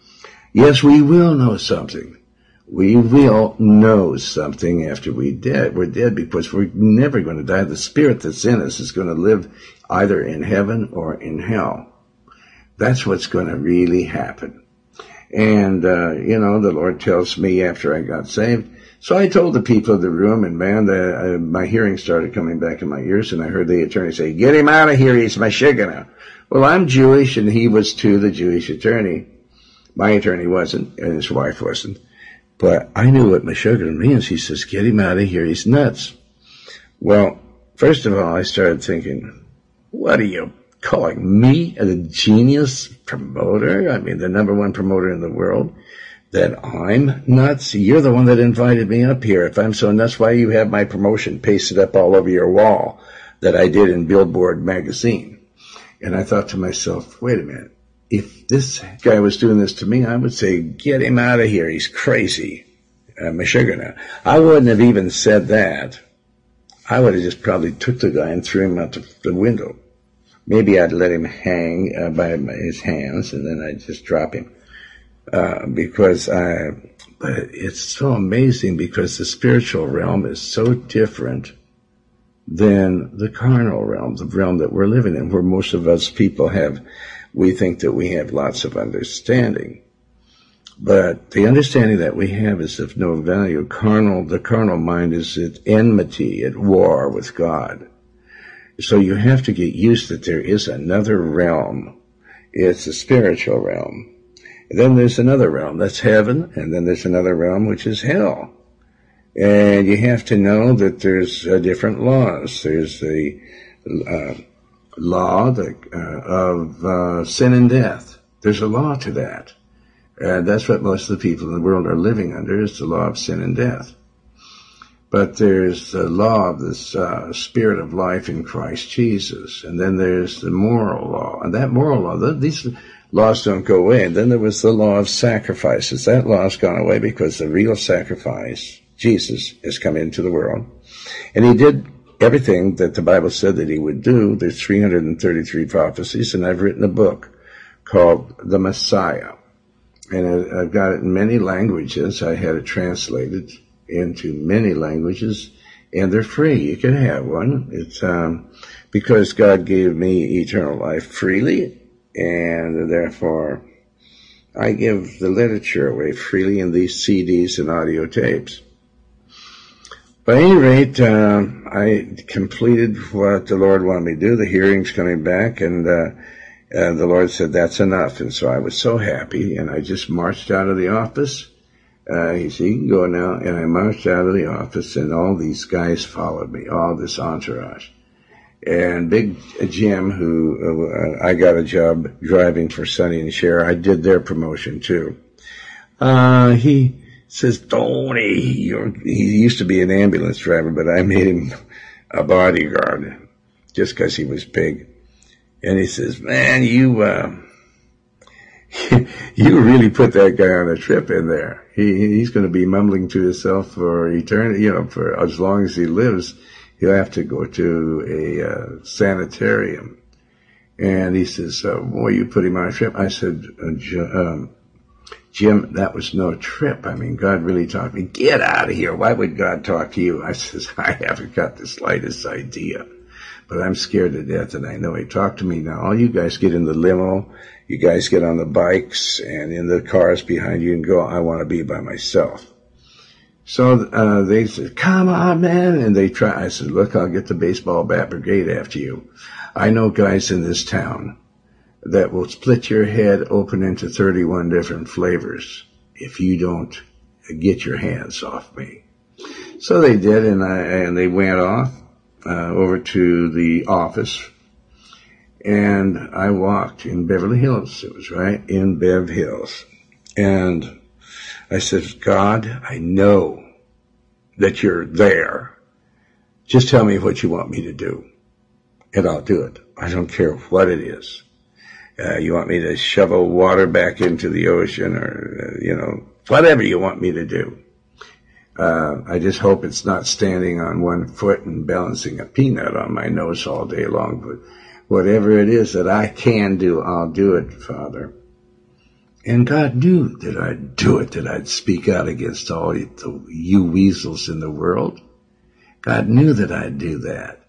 Yes, we will know something. We will know something after we dead. We're dead because we're never going to die. The spirit that's in us is going to live either in heaven or in hell. That's what's going to really happen. And, uh, you know, the Lord tells me after I got saved. So I told the people in the room, and man, the, uh, my hearing started coming back in my ears, and I heard the attorney say, get him out of here, he's Meshuggah. Well, I'm Jewish, and he was too, the Jewish attorney. My attorney wasn't, and his wife wasn't. But I knew what Meshuggah means. He says, get him out of here, he's nuts. Well, first of all, I started thinking, what are you calling me a genius promoter? I mean, the number one promoter in the world. That I'm nuts? You're the one that invited me up here. If I'm so nuts, why you have my promotion pasted up all over your wall that I did in Billboard magazine? And I thought to myself, wait a minute. If this guy was doing this to me, I would say, get him out of here. He's crazy. Uh, Meshuggah. I wouldn't have even said that. I would have just probably took the guy and threw him out the, the window. Maybe I'd let him hang uh, by his hands, and then I'd just drop him. Uh, because I, but it's so amazing because the spiritual realm is so different than the carnal realm, the realm that we're living in, where most of us people have, we think that we have lots of understanding. But the understanding that we have is of no value. Carnal, the carnal mind is at enmity, at war with God. So you have to get used that there is another realm. It's the spiritual realm. And then there's another realm, that's heaven, and then there's another realm, which is hell. And you have to know that there's uh, different laws. There's the uh, law the, uh, of uh, sin and death. There's a law to that. And that's what most of the people in the world are living under, is the law of sin and death. But there's the law of this uh, spirit of life in Christ Jesus. And then there's the moral law. And that moral law, th- these laws don't go away. And then there was the law of sacrifices. That law's gone away because the real sacrifice, Jesus, has come into the world. And he did everything that the Bible said that he would do. There's three hundred thirty-three prophecies, and I've written a book called The Messiah. And I've got it in many languages. I had it translated into many languages, and they're free. You can have one. It's um, because God gave me eternal life freely, and therefore I give the literature away freely in these C Ds and audio tapes. But at any rate, uh, I completed what the Lord wanted me to do. The hearing's coming back, and uh, uh, the Lord said, that's enough. And so I was so happy, and I just marched out of the office. Uh, he said, you can go now. And I marched out of the office, and all these guys followed me, all this entourage. And Big Jim, who uh, I got a job driving for Sonny and Cher, I did their promotion too. Uh, he says, Tony, you're, he used to be an ambulance driver, but I made him a bodyguard just because he was big. And he says, man, you, uh, you really put that guy on a trip in there. He, he's going to be mumbling to himself for eternity, you know, for as long as he lives. He'll have to go to a uh, sanitarium. And he says, uh, boy, you put him on a trip. I said, uh, um, Jim, that was no trip. I mean, God really talked to me. Get out of here. Why would God talk to you? I says, I haven't got the slightest idea. But I'm scared to death, and I know he talked to me now. All you guys get in the limo. You guys get on the bikes and in the cars behind you and go, I want to be by myself. So uh, they said, come on, man. And they try. I said, look, I'll get the baseball bat brigade after you. I know guys in this town that will split your head open into thirty-one different flavors if you don't get your hands off me. So they did, and I and they went off uh, over to the office, and I walked in Beverly Hills. It was right in Bev Hills, and I said, God, I know that you're there. Just tell me what you want me to do, and I'll do it. I don't care what it is. Uh, you want me to shovel water back into the ocean, or, uh, you know, whatever you want me to do. Uh, I just hope it's not standing on one foot and balancing a peanut on my nose all day long. But whatever it is that I can do, I'll do it, Father. And God knew that I'd do it, that I'd speak out against all the you weasels in the world. God knew that I'd do that.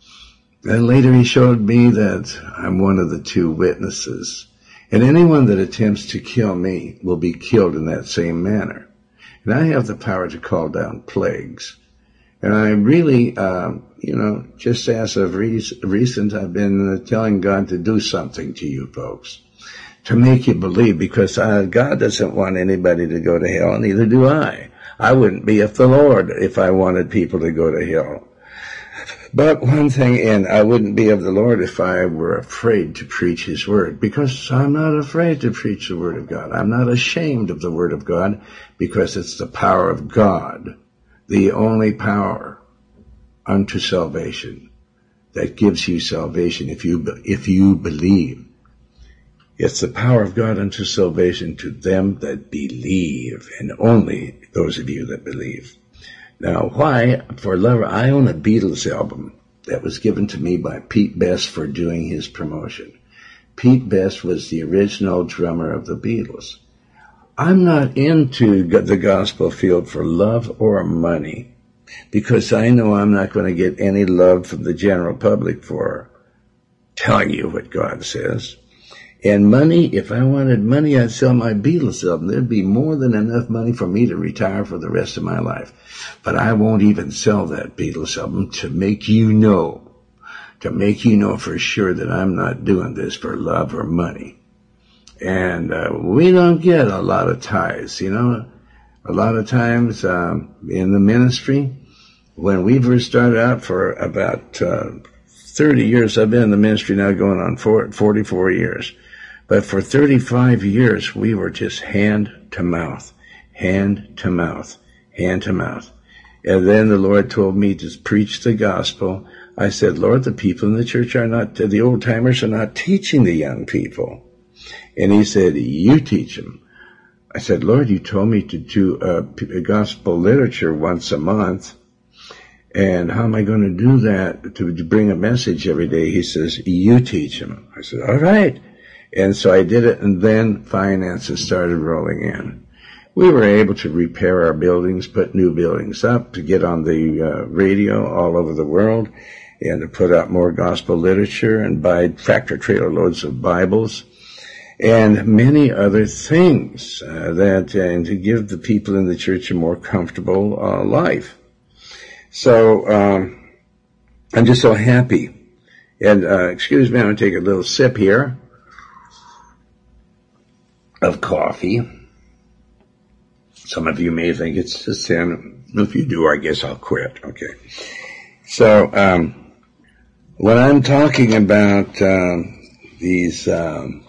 Then later he showed me that I'm one of the two witnesses. And anyone that attempts to kill me will be killed in that same manner. And I have the power to call down plagues. And I really, uh, you know, just as of re- recent, I've been uh, telling God to do something to you folks, to make you believe, because uh, God doesn't want anybody to go to hell, and neither do I. I wouldn't be of the Lord if I wanted people to go to hell. But one thing, and I wouldn't be of the Lord if I were afraid to preach his word, because I'm not afraid to preach the word of God. I'm not ashamed of the word of God, because it's the power of God, the only power unto salvation that gives you salvation if you, if you believe. It's the power of God unto salvation to them that believe, and only those of you that believe. Now, why? For love, I own a Beatles album that was given to me by Pete Best for doing his promotion. Pete Best was the original drummer of the Beatles. I'm not into the gospel field for love or money, because I know I'm not going to get any love from the general public for telling you what God says. And money, if I wanted money, I'd sell my Beatles album. There'd be more than enough money for me to retire for the rest of my life. But I won't even sell that Beatles album to make you know, to make you know for sure that I'm not doing this for love or money. And uh, we don't get a lot of tithes, you know. A lot of times um, in the ministry, when we first started out for about uh, thirty years, I've been in the ministry now going on forty-four years. But for thirty-five years, we were just hand to mouth, hand to mouth, hand to mouth. And then the Lord told me to preach the gospel. I said, Lord, the people in the church are not, the old timers are not teaching the young people. And he said, you teach them. I said, Lord, you told me to do uh, gospel literature once a month. And how am I going to do that, to, to bring a message every day? He says, you teach them. I said, all right. And so I did it, and then finances started rolling in. We were able to repair our buildings, put new buildings up, to get on the uh, radio all over the world, and to put out more gospel literature, and buy tractor-trailer loads of Bibles, and many other things, uh, that, and to give the people in the church a more comfortable uh, life. So um, I'm just so happy. And uh, excuse me, I'm going to take a little sip here of coffee. Some of you may think it's a sin. If you do, I guess I'll quit. Okay. So, um, when I'm talking about um, these, um,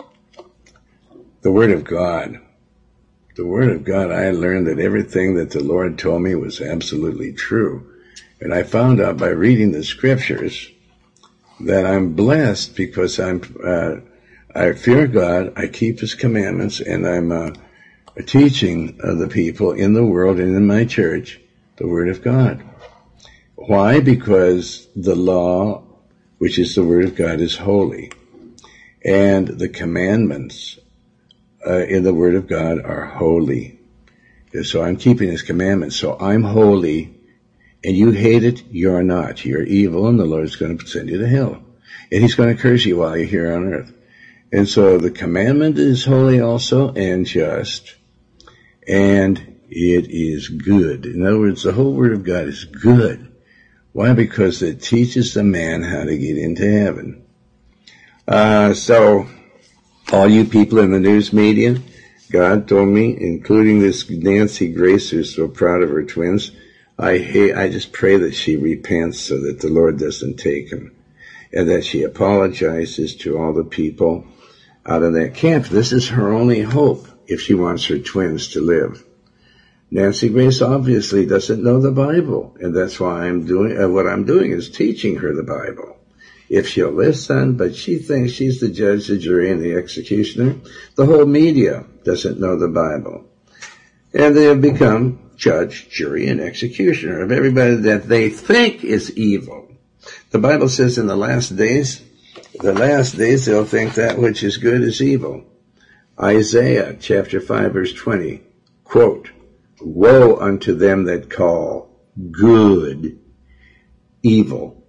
the Word of God, the Word of God, I learned that everything that the Lord told me was absolutely true. And I found out by reading the Scriptures that I'm blessed because I'm, uh, I fear God, I keep His commandments, and I'm uh, teaching uh, the people in the world and in my church the Word of God. Why? Because the law, which is the Word of God, is holy. And the commandments uh, in the Word of God are holy. So I'm keeping His commandments. So I'm holy, and you hate it, you're not. You're evil, and the Lord's going to send you to hell. And He's going to curse you while you're here on earth. And so the commandment is holy also and just. And it is good. In other words, the whole Word of God is good. Why? Because it teaches the man how to get into heaven. Uh, so, all you people in the news media, God told me, including this Nancy Grace, who's so proud of her twins, I hate, I just pray that she repents so that the Lord doesn't take them. And that she apologizes to all the people out of that camp. This is her only hope if she wants her twins to live. Nancy Grace obviously doesn't know the Bible, and that's why I'm doing, uh, what I'm doing is teaching her the Bible. If she'll listen, but she thinks she's the judge, the jury, and the executioner. The whole media doesn't know the Bible. And they have become judge, jury, and executioner of everybody that they think is evil. The Bible says in the last days, the last days they'll think that which is good is evil. Isaiah chapter five verse twenty, quote, "Woe unto them that call good evil."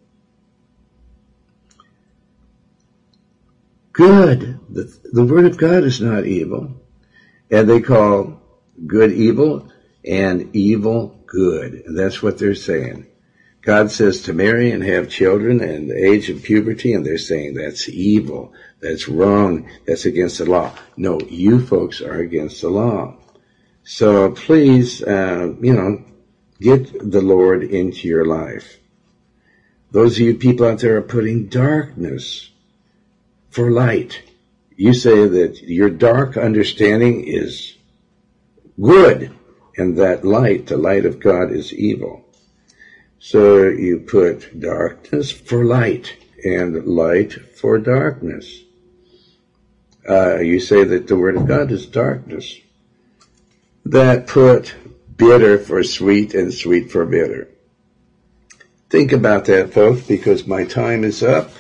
Good. The, the Word of God is not evil. And they call good evil and evil good. And that's what they're saying. God says to marry and have children in the age of puberty, and they're saying that's evil, that's wrong, that's against the law. No, you folks are against the law. So please, uh, you know, get the Lord into your life. Those of you people out there are putting darkness for light. You say that your dark understanding is good, and that light, the light of God, is evil. So you put darkness for light and light for darkness. Uh, you say that the Word of God is darkness. That put bitter for sweet and sweet for bitter. Think about that, folks, because my time is up.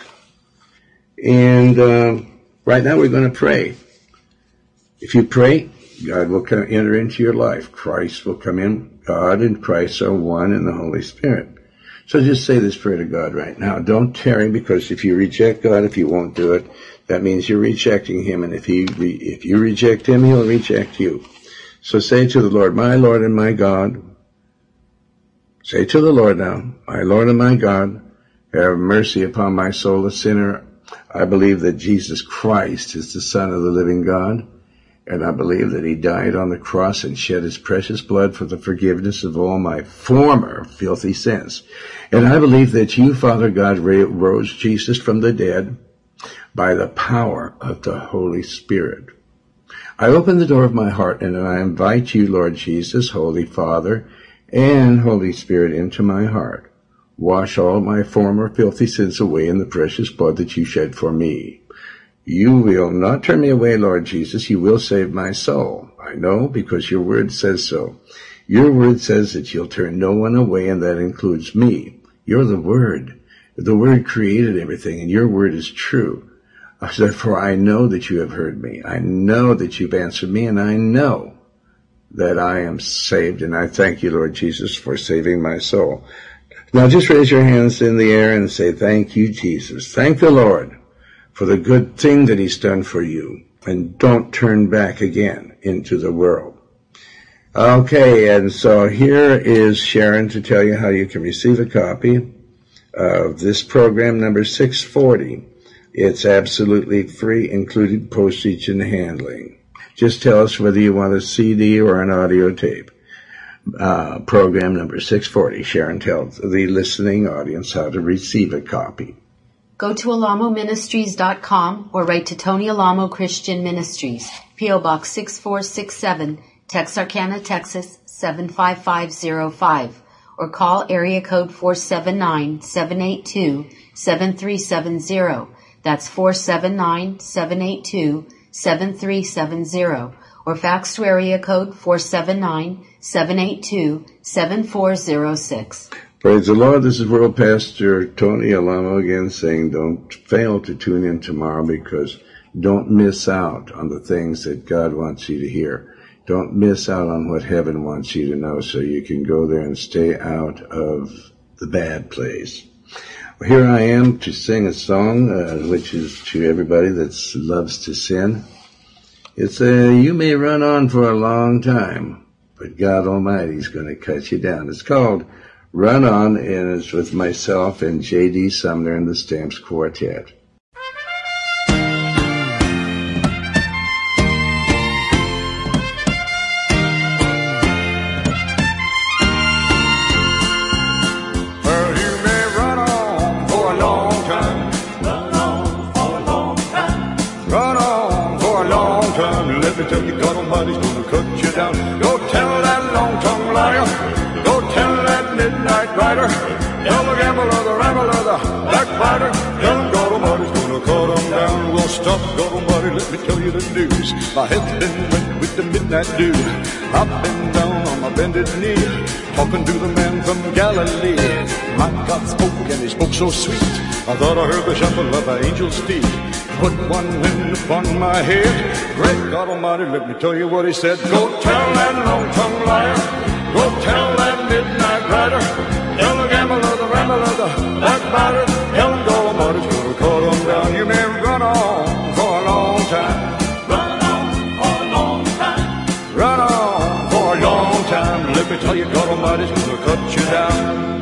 And uh, right now we're going to pray. If you pray, God will come, enter into your life. Christ will come in. God and Christ are one in the Holy Spirit. So just say this prayer to God right now. Don't tarry, because if you reject God, if you won't do it, that means you're rejecting Him. And if he, re, if you reject Him, He'll reject you. So say to the Lord, my Lord and my God. Say to the Lord now, my Lord and my God, have mercy upon my soul, a sinner. I believe that Jesus Christ is the Son of the living God. And I believe that He died on the cross and shed His precious blood for the forgiveness of all my former filthy sins. And I believe that You, Father God, rose Jesus from the dead by the power of the Holy Spirit. I open the door of my heart and I invite You, Lord Jesus, Holy Father, and Holy Spirit into my heart. Wash all my former filthy sins away in the precious blood that You shed for me. You will not turn me away, Lord Jesus. You will save my soul. I know, because Your word says so. Your word says that You'll turn no one away, and that includes me. You're the Word. The Word created everything, and Your word is true. Therefore, I know that You have heard me. I know that You've answered me, and I know that I am saved. And I thank You, Lord Jesus, for saving my soul. Now just raise your hands in the air and say, thank You, Jesus. Thank the Lord for the good thing that He's done for you. And don't turn back again into the world. Okay, and so here is Sharon to tell you how you can receive a copy of this program number six forty. It's absolutely free, including postage and handling. Just tell us whether you want a C D or an audio tape. Uh, program number six forty. Sharon tells the listening audience how to receive a copy. Go to alamo ministries dot com or write to Tony Alamo Christian Ministries, P O Box six four six seven, Texarkana, Texas seven five five zero five, or call area code four seven nine, seven eight two, seven three seven zero. That's four seven nine, seven eight two, seven three seven zero, or fax to area code four seven nine, seven eight two, seven four zero six. Praise the Lord. This is World Pastor Tony Alamo again saying don't fail to tune in tomorrow, because don't miss out on the things that God wants you to hear. Don't miss out on what heaven wants you to know, so you can go there and stay out of the bad place. Well, here I am to sing a song, uh, which is to everybody that loves to sin. It's a, you may run on for a long time, but God Almighty is going to cut you down. It's called Run On, and it's with myself and J D Sumner and the Stamps Quartet. Tell you God Almighty's gonna cut you down. Go tell that long-tongued liar. Go tell that midnight rider. Tell the gambler, the rambler, the backbiter. Tell him God Almighty's gonna cut him down. Well, stop, God Almighty, let me tell you the news. My head's been wet with the midnight dew. I've been down on my bended knee, talking to the man from Galilee. My God spoke, and he spoke so sweet, I thought I heard the shuffle of an angel's feet. Put one hand upon my head. Great God Almighty, let me tell you what he said. Go tell that long-tongued liar. Go tell that midnight rider. Tell the gambler, the rambler, the backbiter. Tell him God Almighty's gonna cut him down. You may run on for a long time. Run on for a long time. Run on for a long time. Let me tell you, God Almighty's gonna cut you down.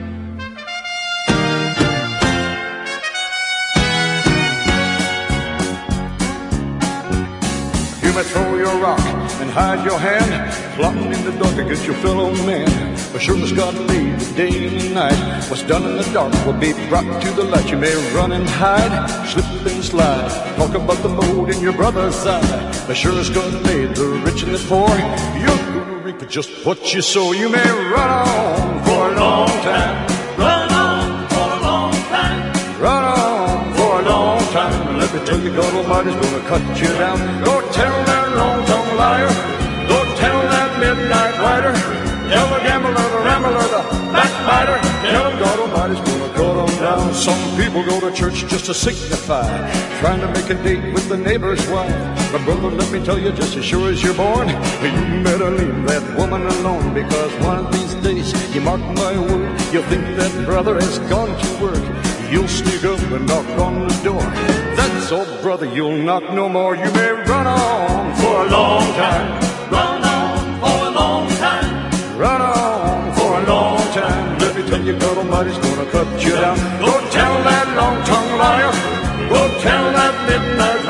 You may throw your rock and hide your hand, plotting in the dark against your fellow man. But sure as God made the day and the night, what's done in the dark will be brought to the light. You may run and hide, slip and slide, talk about the mold in your brother's eye. But sure as God made the rich and the poor, you're gonna reap just what you sow. You may run on for a long time. Run on for a long time. Run on for a long time. Let me tell you, God Almighty's gonna cut you down. Go tell that long-tongued liar. Go tell that midnight rider. Tell the gambler, the rambler, the backbiter. Tell him God Almighty's gonna cut him down. Some people go to church just to signify, trying to make a date with the neighbor's wife. But brother, let me tell you, just as sure as you're born, you better leave that woman alone, because one of these days, you mark my word, you'll think that brother has gone to work. You'll sneak up and knock on the door. That's all, brother, you'll knock no more. You may run on for a long time. Run on for a long time. Run on for a long time. Let me tell you, God Almighty's gonna cut you down. Go tell that long-tongued liar. Go tell that midnight